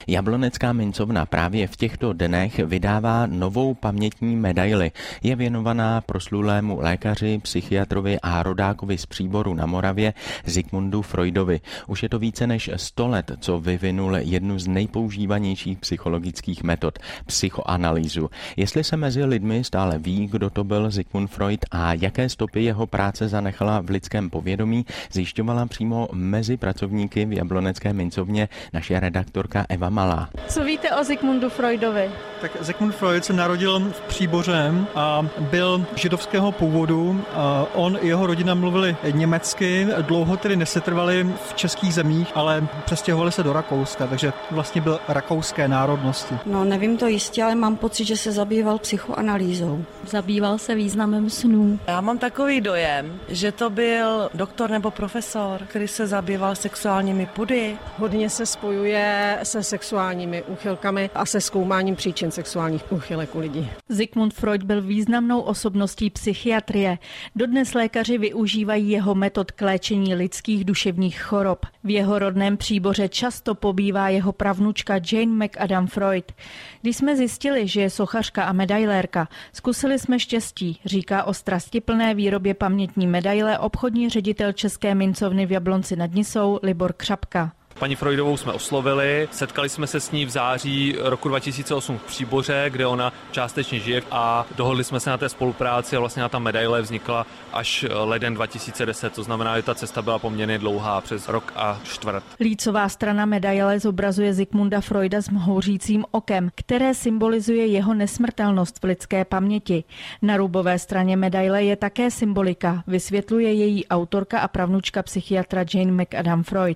Jablonecká mincovna právě v těchto dnech vydává novou pamětní medaili. Je věnovaná proslulému lékaři, psychiatrovi a rodákovi z Příboru na Moravě Sigmundu Freudovi. Už je to více než 100 let, co vyvinul jednu z nejpoužívanějších psychologických metod – psychoanalýzu. Jestli se mezi lidmi stále ví, kdo to byl Sigmund Freud a jaké stopy jeho práce zanechala v lidském povědomí, zjišťovala přímo mezi pracovníky v Jablonecké mincovně naše redaktorka Eva Malá. Co víte o Sigmundu Freudovi? Tak Sigmund Freud se narodil v Příboře a byl židovského původu. On i jeho rodina mluvili německy, dlouho tedy nesetrvali v českých zemích, ale přestěhovali se do Rakouska, takže vlastně byl rakouské národnosti. No, nevím to jistě, ale mám pocit, že se zabýval psychoanalýzou. Zabýval se významem snů. Já mám takový dojem, že to byl doktor nebo profesor, který se zabýval sexuálními pudy. Hodně se spojuje se sexuálními úchylkami a se zkoumáním příčin sexuálních úchylek u lidí. Sigmund Freud byl významnou osobností psychiatrie. Dodnes lékaři využívají jeho metod k léčení lidských duševních chorob. V jeho rodném Příboře často pobývá jeho pravnučka Jane McAdam Freud. Když jsme zjistili, že je sochařka a medailérka, zkusili jsme štěstí, říká o strastiplné výrobě pamětní medaile obchodní ředitel České mincovny v Jablonci nad Nisou Libor Křapka. Paní Freudovou jsme oslovili, setkali jsme se s ní v září roku 2008 v Příboře, kde ona částečně žije a dohodli jsme se na té spolupráci a vlastně ta medaile vznikla až leden 2010, to znamená, že ta cesta byla poměrně dlouhá, přes rok a čtvrt. Lícová strana medaile zobrazuje Sigmunda Freuda s mhouřícím okem, které symbolizuje jeho nesmrtelnost v lidské paměti. Na rubové straně medaile je také symbolika, vysvětluje její autorka a pravnučka psychiatra Jane McAdam Freud.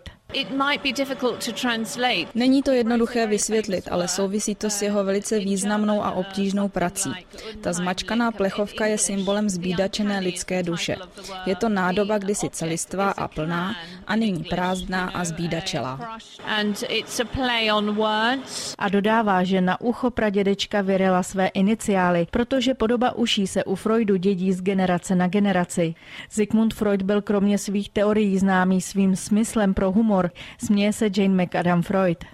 Není to jednoduché vysvětlit, ale souvisí to s jeho velice významnou a obtížnou prací. Ta zmačkaná plechovka je symbolem zbídačené lidské duše. Je to nádoba kdysi celistvá a plná a nyní prázdná a zbídačelá. A dodává, že na ucho pradědečka vyryla své iniciály, protože podoba uší se u Freudu dědí z generace na generaci. Sigmund Freud byl kromě svých teorií známý svým smyslem pro humor. Směje se Jane McAdam Freud.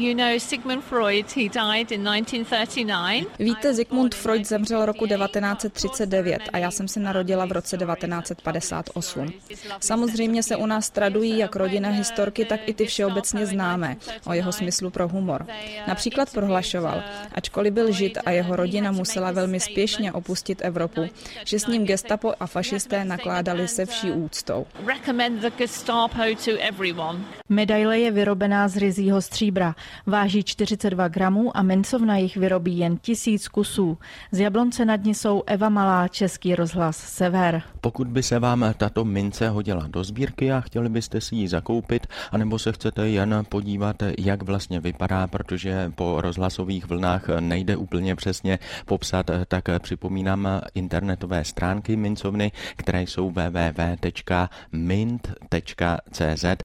Víte, Sigmund Freud zemřel roku 1939 a já jsem se narodila v roce 1958. Samozřejmě se u nás tradují jak rodinné historky, tak i ty všeobecně známé o jeho smyslu pro humor. Například prohlašoval, ačkoliv byl žid a jeho rodina musela velmi spěšně opustit Evropu, že s ním gestapo a fašisté nakládali se vší úctou. Medaile je vyrobená z ryzího stříbra. Váží 42 gramů a mincovna jich vyrobí jen 1000 kusů. Z Jablonce nad Nisou Eva Malá, Český rozhlas Sever. Pokud by se vám tato mince hodila do sbírky a chtěli byste si ji zakoupit, anebo se chcete jen podívat, jak vlastně vypadá, protože po rozhlasových vlnách nejde úplně přesně popsat, tak připomínám internetové stránky mincovny, které jsou www.mint.cz